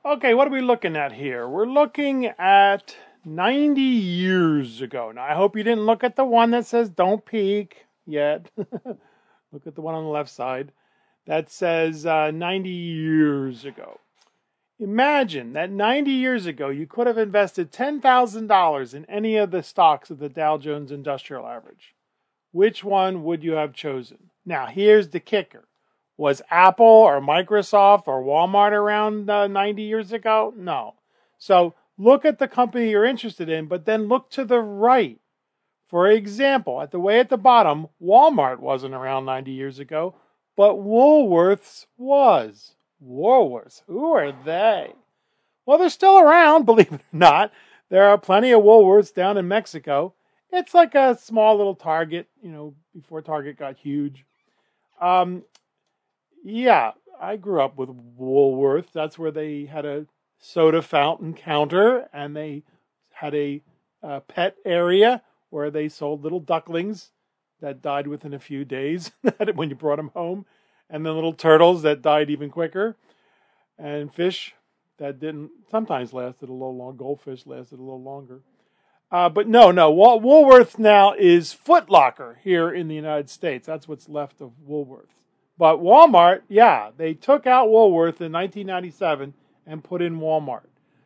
Okay, what are we looking at here? We're looking at 90 years ago. Now, I hope you didn't look at the one that says don't peek yet. Look at the one on the left side that says 90 years ago. Imagine that 90 years ago you could have invested $10,000 in any of the stocks of the Dow Jones Industrial Average. Which one would you have chosen? Now, here's the kicker. Was Apple or Microsoft or Walmart around 90 years ago? No. So look at the company you're interested in, but then look to the right. For example, at the way at the bottom, Walmart wasn't around 90 years ago, but Woolworths was. Woolworths, who are they? Well, they're still around, believe it or not. There are plenty of Woolworths down in Mexico. It's like a small little Target, before Target got huge. Um, yeah, I grew up with Woolworth. That's where they had a soda fountain counter, and they had a pet area where they sold little ducklings that died within a few days when you brought them home, and then little turtles that died even quicker, and fish that didn't sometimes lasted a little long. Goldfish lasted a little longer. But no. Woolworth now is Foot Locker here in the United States. That's what's left of Woolworth. But Walmart, yeah, they took out Woolworth in 1997 and put in Walmart.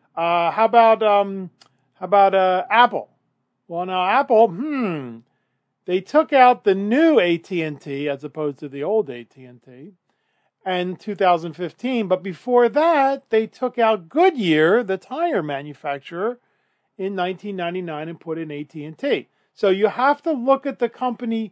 How about Apple? Well, now Apple, they took out the new AT&T as opposed to the old AT&T in 2015. But before that, they took out Goodyear, the tire manufacturer, in 1999 and put in AT&T. So you have to look at the company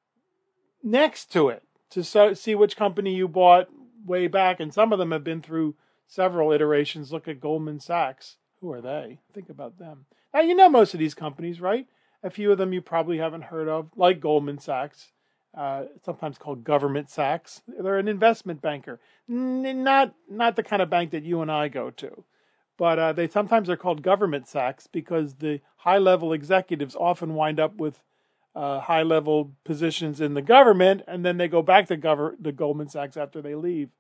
next to it to see which company you bought way back. And some of them have been through several iterations. Look at Goldman Sachs. Who are they? Think about them. Now, you know most of these companies, right? A few of them you probably haven't heard of, like Goldman Sachs, sometimes called Government Sachs. They're an investment banker, not the kind of bank that you and I go to. But they sometimes are called government sacks because the high-level executives often wind up with high-level positions in the government, and then they go back to the Goldman Sachs after they leave.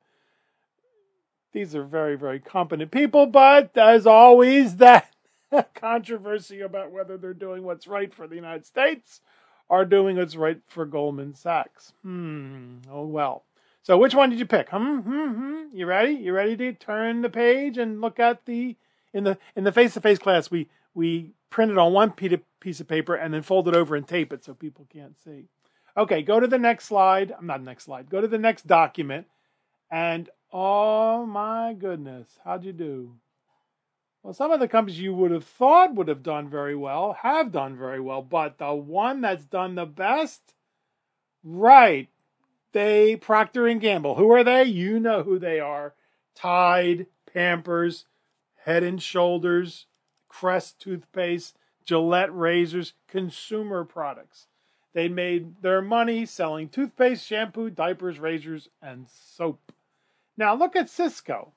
These are very, very competent people, but as always, that controversy about whether they're doing what's right for the United States or doing what's right for Goldman Sachs. Oh well. So which one did you pick? You ready? You ready to turn the page and look at in the face-to-face class we print it on one piece of paper and then fold it over and tape it so people can't see. Okay, go to the next slide. Not next slide. Go to the next document. And oh my goodness, how'd you do? Well, some of the companies you would have thought would have done very well have done very well, but the one that's done the best, right? Procter and Gamble. Who are they? You know who they are. Tide, Pampers, Head and Shoulders, Crest toothpaste, Gillette razors, consumer products. They made their money selling toothpaste, shampoo, diapers, razors, and soap. Now look at Cisco.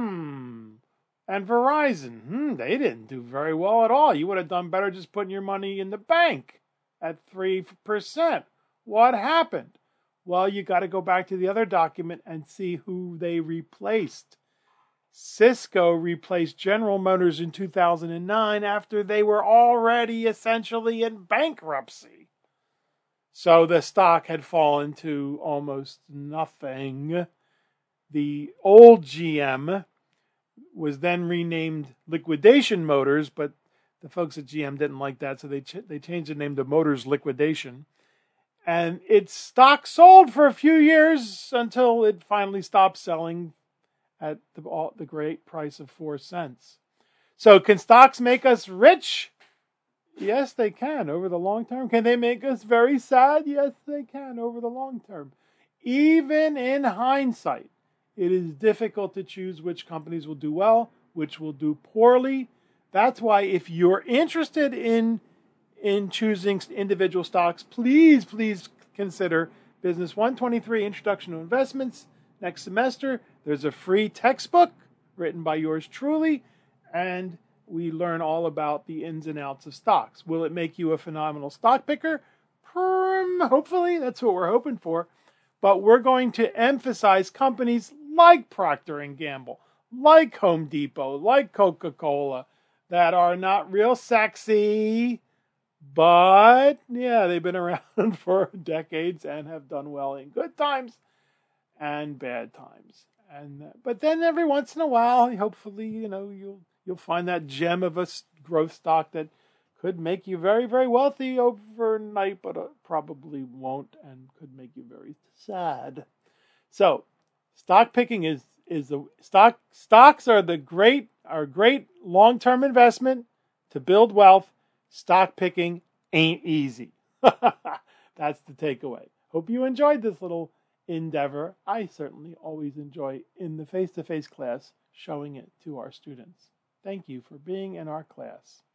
And Verizon. They didn't do very well at all. You would have done better just putting your money in the bank at 3%. What happened? Well, you got to go back to the other document and see who they replaced. Cisco replaced General Motors in 2009 after they were already essentially in bankruptcy. So the stock had fallen to almost nothing. The old GM was then renamed Liquidation Motors, but the folks at GM didn't like that, so they changed the name to Motors Liquidation. And its stock sold for a few years until it finally stopped selling at the great price of 4 cents. So can stocks make us rich? Yes, they can over the long term. Can they make us very sad? Yes, they can over the long term. Even in hindsight, it is difficult to choose which companies will do well, which will do poorly. That's why if you're interested in choosing individual stocks, please consider Business 123 Introduction to Investments next semester. There's a free textbook written by yours truly, and we learn all about the ins and outs of stocks. Will it make you a phenomenal stock picker? Hopefully, that's what we're hoping for. But we're going to emphasize companies like Procter & Gamble, like Home Depot, like Coca-Cola, that are not real sexy, but yeah, they've been around for decades and have done well in good times and bad times. And but then every once in a while, hopefully, you'll find that gem of a growth stock that could make you very, very wealthy overnight, but probably won't, and could make you very sad. So, stock picking is the stocks are a great long term investment to build wealth. Stock picking ain't easy. That's the takeaway. Hope you enjoyed this little endeavor. I certainly always enjoy in the face to face class showing it to our students. Thank you for being in our class.